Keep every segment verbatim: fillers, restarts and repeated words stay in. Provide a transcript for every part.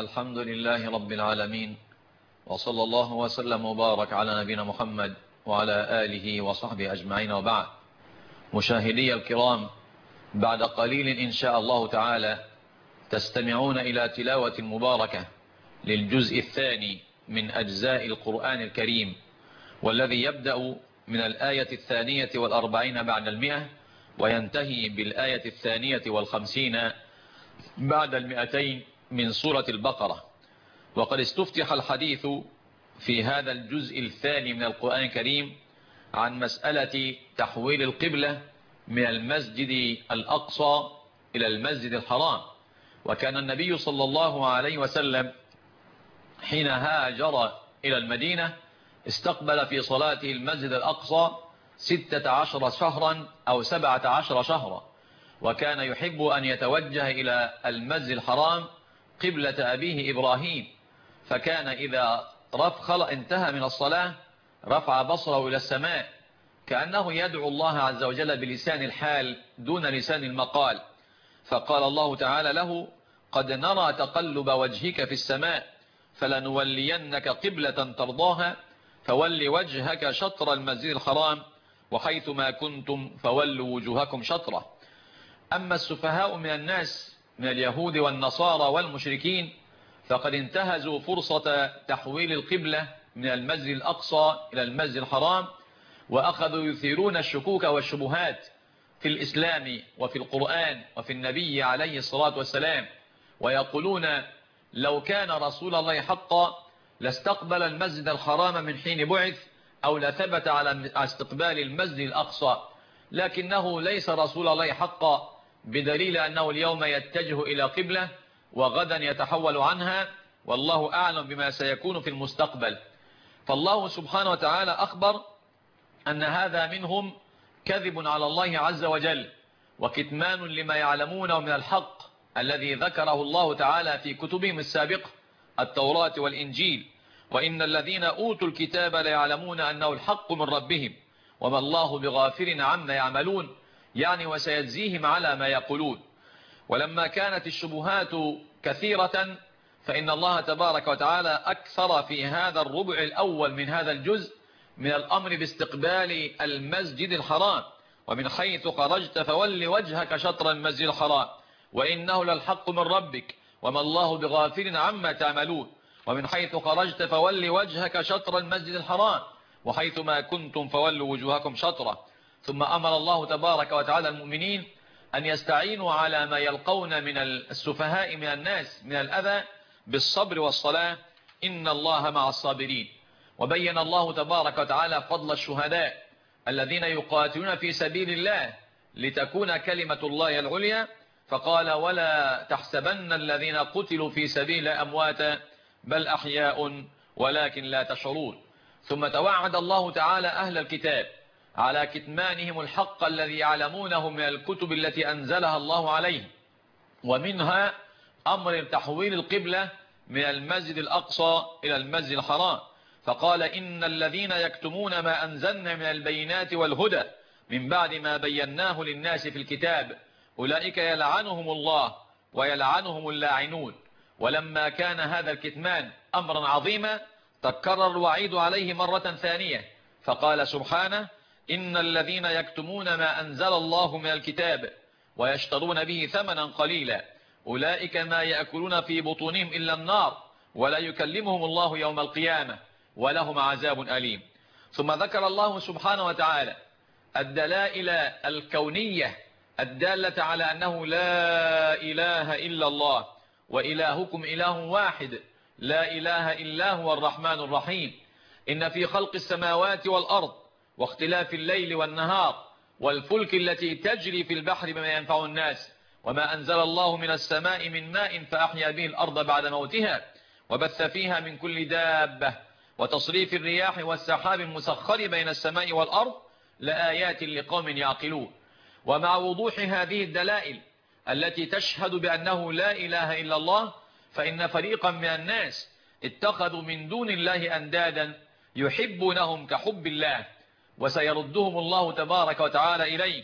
الحمد لله رب العالمين، وصلى الله وسلم وبارك على نبينا محمد وعلى آله وصحبه أجمعين، وبعد. مشاهدي الكرام، بعد قليل إن شاء الله تعالى تستمعون إلى تلاوة مباركة للجزء الثاني من أجزاء القرآن الكريم، والذي يبدأ من الآية الثانية والأربعين بعد المئة وينتهي بالآية الثانية والخمسين بعد المئتين من سورة البقرة. وقد استفتح الحديث في هذا الجزء الثاني من القرآن الكريم عن مسألة تحويل القبلة من المسجد الأقصى إلى المسجد الحرام. وكان النبي صلى الله عليه وسلم حين هاجر إلى المدينة استقبل في صلاته المسجد الأقصى ستة عشر شهرا أو سبعة عشر شهرا، وكان يحب أن يتوجه إلى المسجد الحرام قبلة أبيه إبراهيم، فكان إذا رفخل انتهى من الصلاة رفع بصره إلى السماء كأنه يدعو الله عز وجل بلسان الحال دون لسان المقال. فقال الله تعالى له: قد نرى تقلب وجهك في السماء فلنولينك قبلة ترضاها فول وجهك شطر المسجد الحرام وحيث ما كنتم فولوا وجوهكم شطره. أما السفهاء من الناس من اليهود والنصارى والمشركين فقد انتهزوا فرصة تحويل القبلة من المسجد الأقصى إلى المسجد الحرام، وأخذوا يثيرون الشكوك والشبهات في الإسلام وفي القرآن وفي النبي عليه الصلاة والسلام، ويقولون لو كان رسول الله حقا لاستقبل المسجد الحرام من حين بعث، أو لثبت على استقبال المسجد الأقصى، لكنه ليس رسول الله حقا، بدليل أنه اليوم يتجه إلى قبلة وغدا يتحول عنها، والله أعلم بما سيكون في المستقبل. فالله سبحانه وتعالى أخبر أن هذا منهم كذب على الله عز وجل وكتمان لما يعلمونه من الحق الذي ذكره الله تعالى في كتبهم السابقة التوراة والإنجيل: وإن الذين أوتوا الكتاب ليعلمون أنه الحق من ربهم وما الله بغافل عما يعملون، يعني وسيجزيهم على ما يقولون. ولما كانت الشبهات كثيرة فإن الله تبارك وتعالى أكثر في هذا الربع الأول من هذا الجزء من الأمر باستقبال المسجد الحرام: ومن حيث خرجت فول وجهك شطر المسجد الحرام وإنه للحق من ربك وما الله بغافل عما تعملون، ومن حيث خرجت فول وجهك شطر المسجد الحرام وحيث ما كنتم فولوا وجوهكم شطره. ثم أمر الله تبارك وتعالى المؤمنين أن يستعينوا على ما يلقون من السفهاء من الناس من الأذى بالصبر والصلاة، إن الله مع الصابرين. وبين الله تبارك وتعالى فضل الشهداء الذين يقاتلون في سبيل الله لتكون كلمة الله العليا، فقال: ولا تحسبن الذين قتلوا في سبيل أمواتا بل أحياء ولكن لا تشعرون. ثم توعد الله تعالى أهل الكتاب على كتمانهم الحق الذي يعلمونه من الكتب التي أنزلها الله عليهم، ومنها أمر تحويل القبلة من المسجد الأقصى إلى المسجد الحرام، فقال: إن الذين يكتمون ما أنزلنا من البينات والهدى من بعد ما بيناه للناس في الكتاب أولئك يلعنهم الله ويلعنهم اللاعنون. ولما كان هذا الكتمان أمرا عظيما تكرر الوعيد عليه مرة ثانية، فقال سبحانه: إن الذين يكتمون ما أنزل الله من الكتاب ويشترون به ثمنا قليلا أولئك ما يأكلون في بطونهم إلا النار ولا يكلمهم الله يوم القيامة ولهم عذاب أليم. ثم ذكر الله سبحانه وتعالى الدلائل الكونية الدالة على أنه لا إله إلا الله وإلهكم إله واحد لا إله إلا هو الرحمن الرحيم. إن في خلق السماوات والأرض واختلاف الليل والنهار والفلك التي تجري في البحر بما ينفع الناس وما أنزل الله من السماء من ماء فأحيا به الأرض بعد موتها وبث فيها من كل دابة وتصريف الرياح والسحاب المسخر بين السماء والأرض لآيات لقوم يعقلون. ومع وضوح هذه الدلائل التي تشهد بأنه لا إله إلا الله، فإن فريقا من الناس اتخذوا من دون الله أندادا يحبونهم كحب الله، وسيردهم الله تبارك وتعالى إليه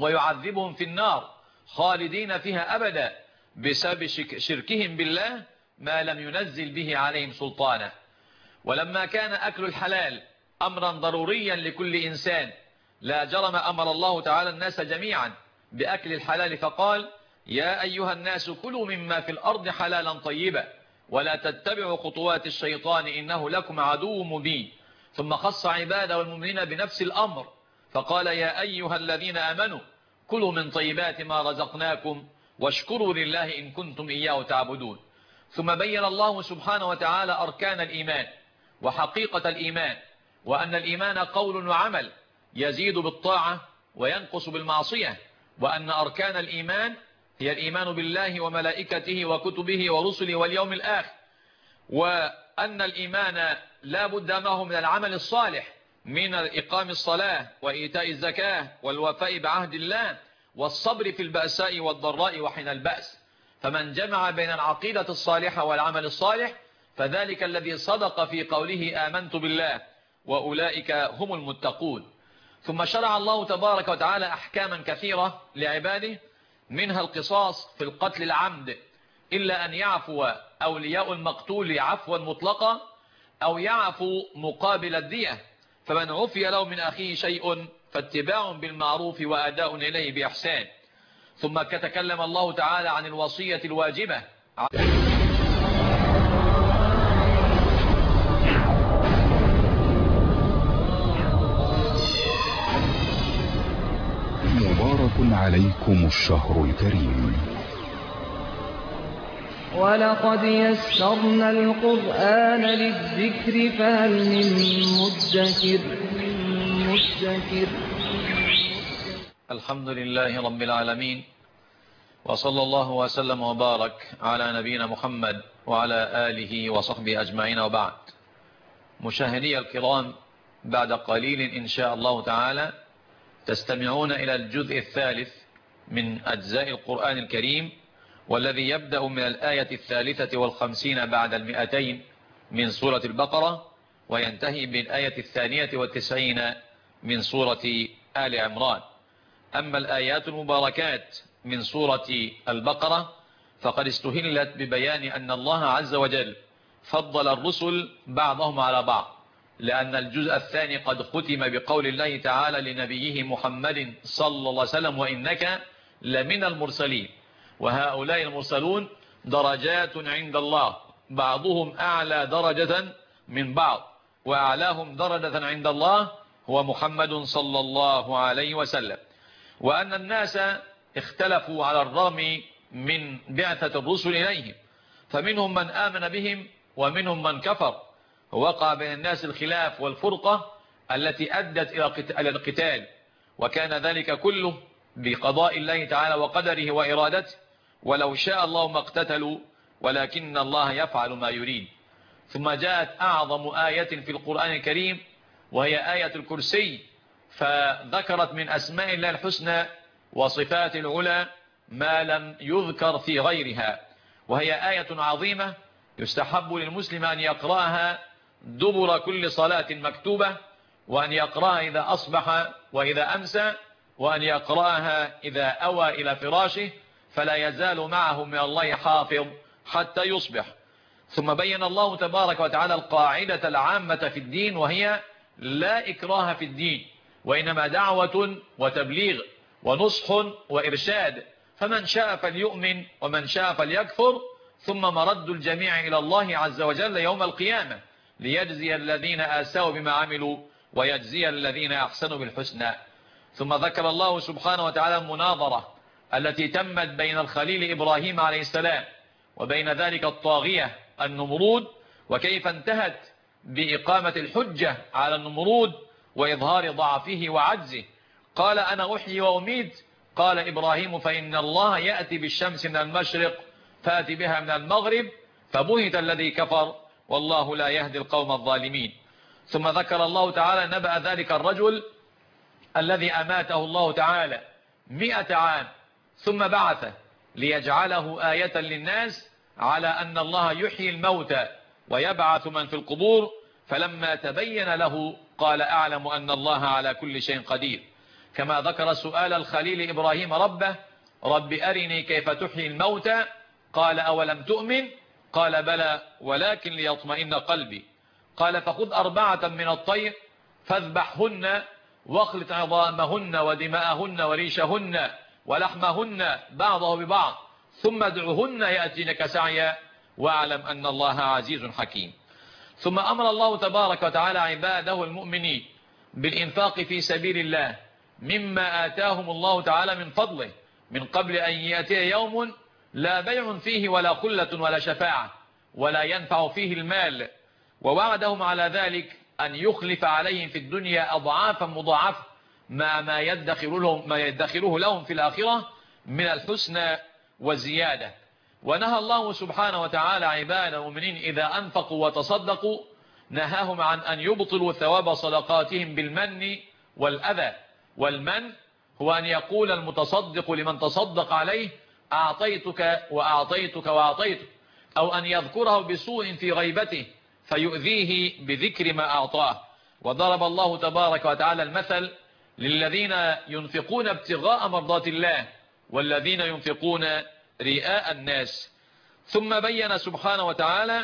ويعذبهم في النار خالدين فيها أبدا بسبب شركهم بالله ما لم ينزل به عليهم سلطانا. ولما كان أكل الحلال أمرا ضروريا لكل إنسان، لا جرم أمر الله تعالى الناس جميعا بأكل الحلال، فقال: يا أيها الناس كلوا مما في الأرض حلالا طيبا ولا تتبعوا خطوات الشيطان إنه لكم عدو مبين. ثم خص عباده والمؤمنين بنفس الأمر فقال: يا أيها الذين آمنوا كلوا من طيبات ما رزقناكم واشكروا لله إن كنتم إياه تعبدون. ثم بين الله سبحانه وتعالى أركان الإيمان وحقيقة الإيمان، وأن الإيمان قول وعمل يزيد بالطاعة وينقص بالمعصية، وأن أركان الإيمان هي الإيمان بالله وملائكته وكتبه ورسله واليوم الآخر، وأن الإيمان لا بد معه من العمل الصالح من إقام الصلاة وإيتاء الزكاة والوفاء بعهد الله والصبر في البأساء والضراء وحين البأس. فمن جمع بين العقيدة الصالحة والعمل الصالح فذلك الذي صدق في قوله آمنت بالله وأولئك هم المتقون. ثم شرع الله تبارك وتعالى أحكاما كثيرة لعباده، منها القصاص في القتل العمد، إلا أن يعفو أولياء المقتول عفوا مطلقا أو يعفو مقابل الدية. فمن عفي له من أخيه شيء فاتباع بالمعروف وأداء إليه بإحسان. ثم تكلم الله تعالى عن الوصية الواجبة. مبارك عليكم الشهر الكريم. ولقد يسرنا القرآن للذكر فهل من مدكر مدكر الحمد لله رب العالمين، وصلى الله وسلم وبارك على نبينا محمد وعلى آله وصحبه أجمعين، وبعد. مشاهدي الكرام، بعد قليل إن شاء الله تعالى تستمعون إلى الجزء الثالث من أجزاء القرآن الكريم، والذي يبدأ من الآية الثالثة والخمسين بعد المئتين من سورة البقرة، وينتهي بالآية الثانية والتسعين من سورة آل عمران. أما الآيات المباركات من سورة البقرة فقد استهلت ببيان أن الله عز وجل فضل الرسل بعضهم على بعض، لأن الجزء الثاني قد ختم بقول الله تعالى لنبيه محمد صلى الله عليه وسلم: وإنك لمن المرسلين. وهؤلاء المرسلون درجات عند الله، بعضهم أعلى درجة من بعض، وأعلاهم درجة عند الله هو محمد صلى الله عليه وسلم. وأن الناس اختلفوا على الرغم من بعثة الرسل إليهم، فمنهم من آمن بهم ومنهم من كفر، ووقع بين الناس الخلاف والفرقة التي أدت إلى القتال، وكان ذلك كله بقضاء الله تعالى وقدره وإرادته، ولو شاء الله ما اقتتلوا ولكن الله يفعل ما يريد. ثم جاءت أعظم آية في القرآن الكريم وهي آية الكرسي، فذكرت من أسماء الله الحسنى وصفات العلى ما لم يذكر في غيرها، وهي آية عظيمة يستحب للمسلم أن يقرأها دبر كل صلاة مكتوبة، وأن يقرأها إذا أصبح وإذا أمسى، وأن يقرأها إذا أوى إلى فراشه، فلا يزال معه من الله حافظ حتى يصبح. ثم بين الله تبارك وتعالى القاعدة العامة في الدين، وهي لا إكراه في الدين، وإنما دعوة وتبليغ ونصح وإرشاد، فمن شاء فليؤمن ومن شاء فليكفر، ثم مرد الجميع إلى الله عز وجل يوم القيامة ليجزي الذين آسوا بما عملوا ويجزي الذين أحسنوا بالحسنى. ثم ذكر الله سبحانه وتعالى المناظرة التي تمت بين الخليل إبراهيم عليه السلام وبين ذلك الطاغية النمرود، وكيف انتهت بإقامة الحجة على النمرود وإظهار ضعفه وعجزه. قال: أنا أحيي وأميت. قال إبراهيم: فإن الله يأتي بالشمس من المشرق فأتي بها من المغرب، فبهت الذي كفر والله لا يهدي القوم الظالمين. ثم ذكر الله تعالى نبأ ذلك الرجل الذي أماته الله تعالى مئة عام ثم بعثه ليجعله آية للناس على أن الله يحيي الموتى ويبعث من في القبور، فلما تبين له قال: أعلم أن الله على كل شيء قدير. كما ذكر سؤال الخليل إبراهيم ربه: رب أرني كيف تحيي الموتى، قال: أولم تؤمن، قال بلى ولكن ليطمئن قلبي. قال فخذ أربعة من الطير فاذبحهن واخلط عظامهن ودماءهن وريشهن ولحمهن بعضه ببعض ثم ادعهن يأتينك سعيا واعلم أن الله عزيز حكيم. ثم أمر الله تبارك وتعالى عباده المؤمنين بالإنفاق في سبيل الله مما آتاهم الله تعالى من فضله من قبل أن يأتي يوم لا بيع فيه ولا خلة ولا شفاعة ولا ينفع فيه المال، ووعدهم على ذلك أن يخلف عليهم في الدنيا أضعافا مضاعفة مع ما يدخر لهم ما يدخره لهم في الآخرة من الحسنى والزيادة. ونهى الله سبحانه وتعالى عباد المؤمنين إذا أنفقوا وتصدقوا نهاهم عن أن يبطلوا ثواب صدقاتهم بالمن والأذى. والمن هو أن يقول المتصدق لمن تصدق عليه أعطيتك وأعطيتك وأعطيتك، أو أن يذكره بسوء في غيبته فيؤذيه بذكر ما أعطاه. وضرب الله تبارك وتعالى المثل للذين ينفقون ابتغاء مرضات الله والذين ينفقون رئاء الناس. ثم بين سبحانه وتعالى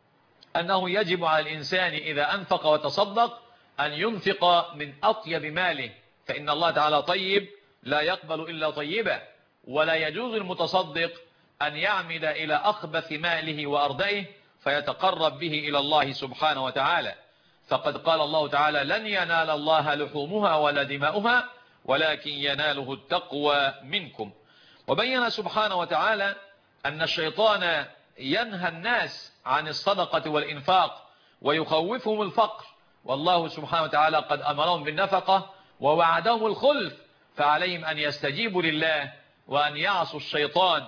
أنه يجب على الإنسان إذا أنفق وتصدق أن ينفق من أطيب ماله، فإن الله تعالى طيب لا يقبل إلا طيبا، ولا يجوز المتصدق أن يعمد إلى أخبث ماله وأردئه فيتقرب به إلى الله سبحانه وتعالى. فقد قال الله تعالى لن ينال الله لحومها ولا دماؤها ولكن يناله التقوى منكم. وبين سبحانه وتعالى أن الشيطان ينهى الناس عن الصدقة والإنفاق ويخوفهم الفقر، والله سبحانه وتعالى قد أمرهم بالنفقة ووعدهم الخلف، فعليهم أن يستجيبوا لله وأن يعصوا الشيطان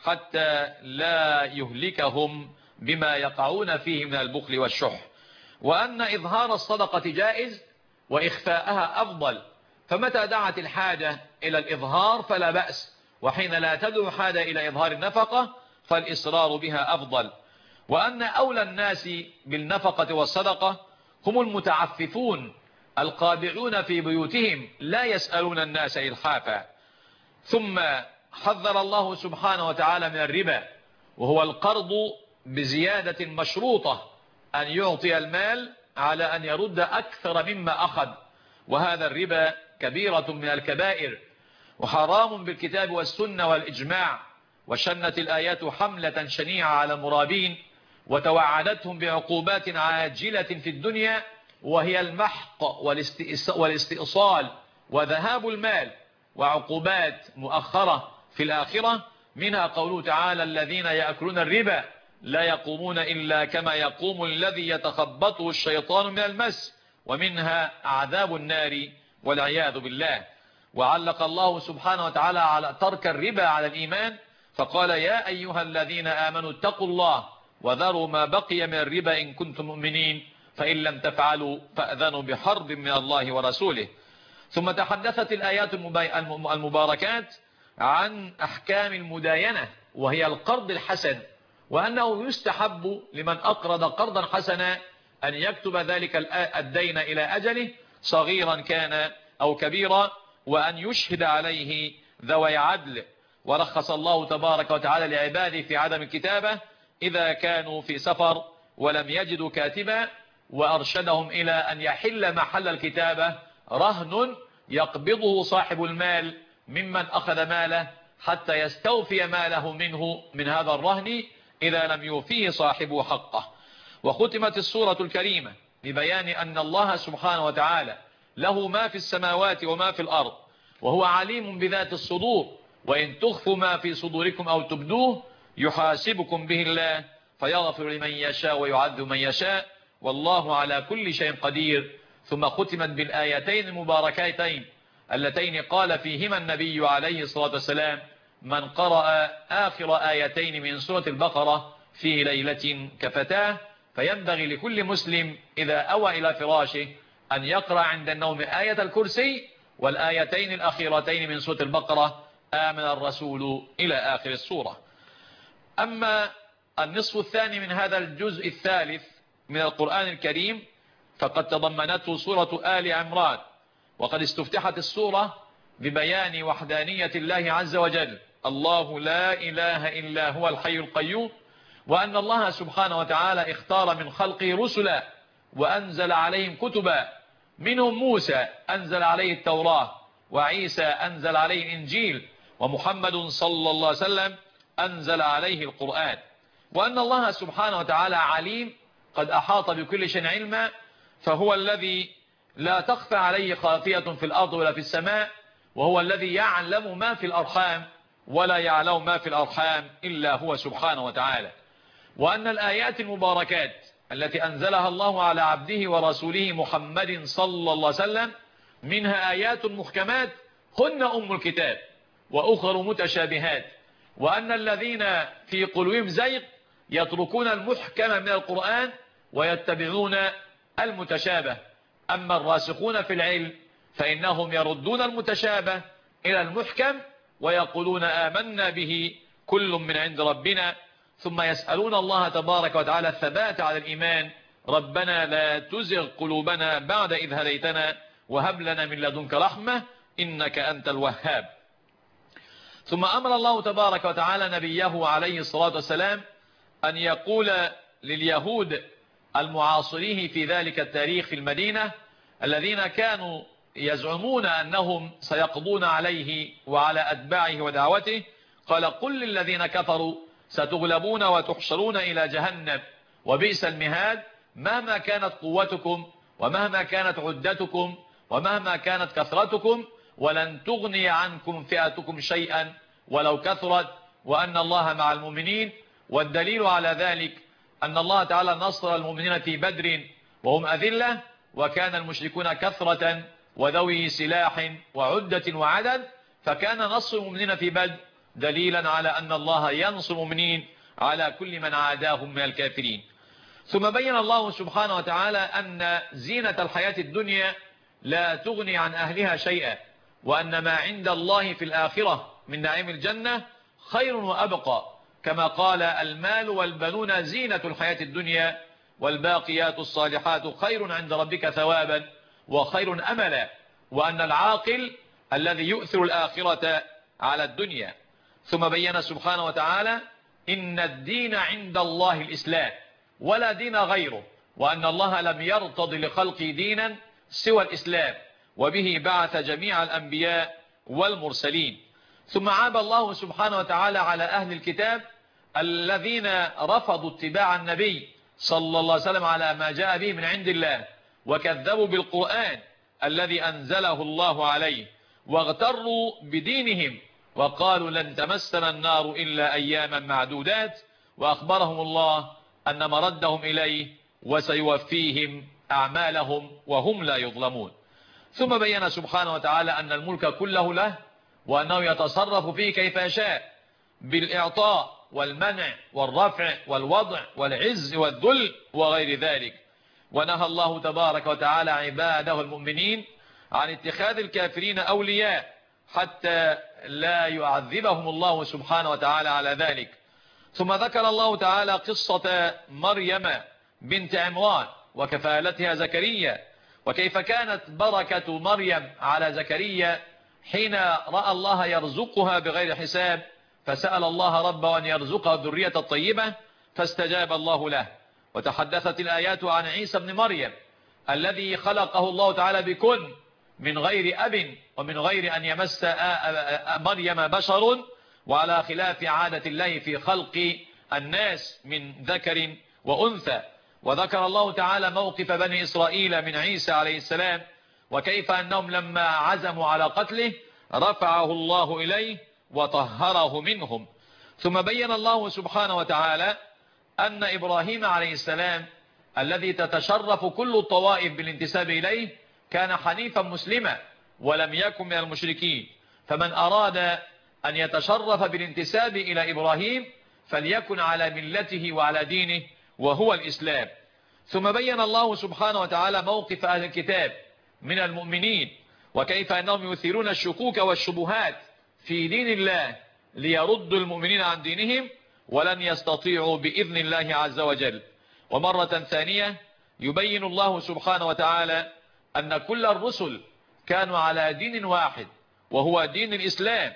حتى لا يهلكهم بما يقعون فيه من البخل والشح. وأن إظهار الصدقة جائز وإخفاءها أفضل، فمتى دعت الحاجة إلى الإظهار فلا بأس، وحين لا تدعو حاجة إلى إظهار النفقة فالإصرار بها أفضل. وأن أولى الناس بالنفقة والصدقة هم المتعففون القابعون في بيوتهم لا يسألون الناس إلحافا. ثم حذر الله سبحانه وتعالى من الربا، وهو القرض بزيادة مشروطة أن يعطي المال على أن يرد أكثر مما أخذ، وهذا الربا كبيرة من الكبائر وحرام بالكتاب والسنة والإجماع. وشنت الآيات حملة شنيعة على المرابين وتوعدتهم بعقوبات عاجلة في الدنيا وهي المحق والاستئصال وذهاب المال، وعقوبات مؤخرة في الآخرة، منها قوله تعالى الذين يأكلون الربا لا يقومون إلا كما يقوم الذي يتخبطه الشيطان من المس، ومنها عذاب النار والعياذ بالله. وعلق الله سبحانه وتعالى على ترك الربا على الإيمان فقال يا أيها الذين آمنوا اتقوا الله وذروا ما بقي من الربا إن كنتم مؤمنين فإن لم تفعلوا فأذنوا بحرب من الله ورسوله. ثم تحدثت الآيات المباركات عن أحكام المداينة، وهي القرض الحسن، وأنه يستحب لمن أقرض قرضا حسنا أن يكتب ذلك الدين إلى أجله صغيرا كان أو كبيرا، وأن يشهد عليه ذوي عدل. ورخص الله تبارك وتعالى لعباده في عدم الكتابة إذا كانوا في سفر ولم يجدوا كاتبا، وأرشدهم إلى أن يحل محل الكتابة رهن يقبضه صاحب المال ممن أخذ ماله حتى يستوفي ماله منه من هذا الرهن إذا لم يوفيه صاحبه حقه. وختمت السورة الكريمة ببيان أن الله سبحانه وتعالى له ما في السماوات وما في الأرض، وهو عليم بذات الصدور، وإن تخفوا ما في صدوركم أو تبدوه يحاسبكم به الله فيغفر لمن يشاء ويعذب من يشاء والله على كل شيء قدير. ثم ختمت بالآيتين المباركتين اللتين قال فيهما النبي عليه الصلاة والسلام من قرأ آخر آيتين من سورة البقرة في ليلة كفتاه. فينبغي لكل مسلم إذا أوى إلى فراشه أن يقرأ عند النوم آية الكرسي والآيتين الأخيرتين من سورة البقرة آمن الرسول إلى آخر السورة. أما النصف الثاني من هذا الجزء الثالث من القرآن الكريم فقد تضمنته سورة آل عمران، وقد استفتحت السورة ببيان وحدانية الله عز وجل الله لا إله إلا هو الحي القيوم وأن الله سبحانه وتعالى اختار من خلقه رسلا وأنزل عليهم كتبا، منهم موسى أنزل عليه التوراة، وعيسى أنزل عليه الإنجيل، ومحمد صلى الله عليه وسلم أنزل عليه القرآن. وأن الله سبحانه وتعالى عليم قد أحاط بكل شيء علما، فهو الذي لا تخفى عليه خافية في الأرض ولا في السماء، وهو الذي يعلم ما في الأرحام ولا يعلم ما في الأرحام إلا هو سبحانه وتعالى. وأن الآيات المباركات التي أنزلها الله على عبده ورسوله محمد صلى الله عليه وسلم منها آيات محكمات هن أم الكتاب وأخر متشابهات، وأن الذين في قلوبهم زيغ يتركون المحكم من القرآن ويتبعون المتشابه. أما الراسخون في العلم فإنهم يردون المتشابه إلى المحكم ويقولون آمنا به كل من عند ربنا، ثم يسألون الله تبارك وتعالى الثبات على الإيمان. ربنا لا تزغ قلوبنا بعد إذ هديتنا وهب لنا من لدنك رحمة إنك أنت الوهاب. ثم أمر الله تبارك وتعالى نبيه عليه الصلاة والسلام أن يقول لليهود المعاصرين في ذلك التاريخ في المدينة الذين كانوا يزعمون أنهم سيقضون عليه وعلى أتباعه ودعوته، قال قل للذين كفروا ستغلبون وتحشرون إلى جهنم وبئس المهاد، مهما كانت قوتكم ومهما كانت عدتكم ومهما كانت كثرتكم ولن تغني عنكم فئتكم شيئا ولو كثرت وأن الله مع المؤمنين. والدليل على ذلك أن الله تعالى نصر المؤمنين في بدر وهم أذلة، وكان المشركون كثرة وذوي سلاح وعدة وعدد، فكان نصر المؤمنين في بدر دليلا على أن الله ينصر المؤمنين على كل من عاداهم من الكافرين. ثم بين الله سبحانه وتعالى أن زينة الحياة الدنيا لا تغني عن أهلها شيئا، وأن ما عند الله في الآخرة من نعيم الجنة خير وأبقى، كما قال المال والبنون زينة الحياة الدنيا والباقيات الصالحات خير عند ربك ثوابا وخير أملا، وأن العاقل الذي يؤثر الآخرة على الدنيا. ثم بين سبحانه وتعالى إن الدين عند الله الإسلام ولا دين غيره، وأن الله لم يرتض لخلقه دينا سوى الإسلام، وبه بعث جميع الأنبياء والمرسلين. ثم عاب الله سبحانه وتعالى على أهل الكتاب الذين رفضوا اتباع النبي صلى الله عليه وسلم على ما جاء به من عند الله، وكذبوا بالقرآن الذي أنزله الله عليه، واغتروا بدينهم وقالوا لن تمسنا النار إلا أياما معدودات، وأخبرهم الله أن مردهم إليه وسيوفيهم أعمالهم وهم لا يظلمون. ثم بين سبحانه وتعالى أن الملك كله له، وأنه يتصرف فيه كيف يشاء بالإعطاء والمنع والرفع والوضع والعز والذل وغير ذلك. ونهى الله تبارك وتعالى عباده المؤمنين عن اتخاذ الكافرين أولياء حتى لا يعذبهم الله سبحانه وتعالى على ذلك. ثم ذكر الله تعالى قصة مريم بنت عمران وكفالتها زكريا، وكيف كانت بركة مريم على زكريا حين رأى الله يرزقها بغير حساب، فسأل الله ربه أن يرزقها الذرية الطيبة فاستجاب الله له. وتحدثت الآيات عن عيسى بن مريم الذي خلقه الله تعالى بكن من غير أب ومن غير أن يمس مريم بشر، وعلى خلاف عادة الله في خلق الناس من ذكر وأنثى. وذكر الله تعالى موقف بني إسرائيل من عيسى عليه السلام، وكيف أنهم لما عزموا على قتله رفعه الله إليه وطهره منهم. ثم بين الله سبحانه وتعالى أن إبراهيم عليه السلام الذي تتشرف كل الطوائف بالانتساب إليه كان حنيفا مسلما ولم يكن من المشركين، فمن أراد أن يتشرف بالانتساب إلى إبراهيم فليكن على ملته وعلى دينه وهو الإسلام. ثم بين الله سبحانه وتعالى موقف أهل الكتاب من المؤمنين، وكيف أنهم يثيرون الشكوك والشبهات في دين الله ليردوا المؤمنين عن دينهم ولن يستطيعوا بإذن الله عز وجل. ومرة ثانية يبين الله سبحانه وتعالى أن كل الرسل كانوا على دين واحد وهو دين الإسلام،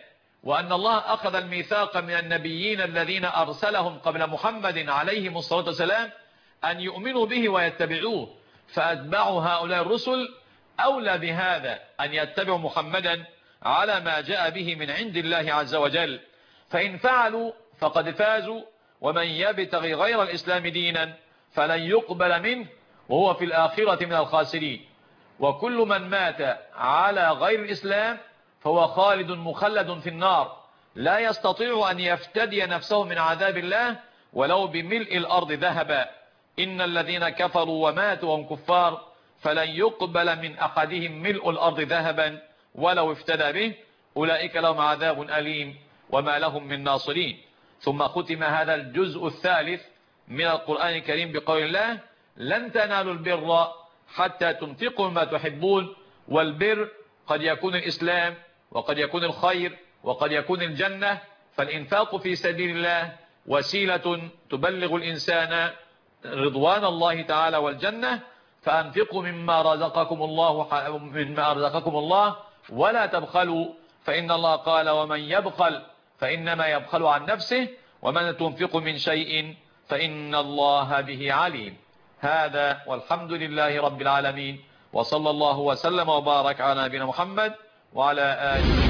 وأن الله أخذ الميثاق من النبيين الذين أرسلهم قبل محمد عليهم الصلاة والسلام أن يؤمنوا به ويتبعوه، فأتبعوا هؤلاء الرسل أولى بهذا أن يتبعوا محمدا على ما جاء به من عند الله عز وجل، فإن فعلوا فقد فازوا، ومن يبتغي غير الإسلام دينا فلن يقبل منه وهو في الآخرة من الخاسرين. وكل من مات على غير الإسلام فهو خالد مخلد في النار، لا يستطيع أن يفتدي نفسه من عذاب الله ولو بملء الأرض ذهبا. إن الذين كفروا وماتوا وهم كفار فلن يقبل من أحدهم ملء الأرض ذهبا ولو افتدى به، أولئك لهم عذاب أليم وما لهم من ناصرين. ثم ختم هذا الجزء الثالث من القرآن الكريم بقول الله: لن تنالوا البر حتى تنفقوا ما تحبون. والبر قد يكون الإسلام، وقد يكون الخير، وقد يكون الجنة. فالإنفاق في سبيل الله وسيلة تبلغ الإنسان رضوان الله تعالى والجنة. فأنفقوا مما رزقكم الله مما رزقكم الله ولا تبخلوا، فإن الله قال: ومن يبخل فإنما يبخل عن نفسه ومن تنفق من شيء فإن الله به عليم. هذا والحمد لله رب العالمين، وصلى الله وسلم وبارك على نبينا محمد وعلى آله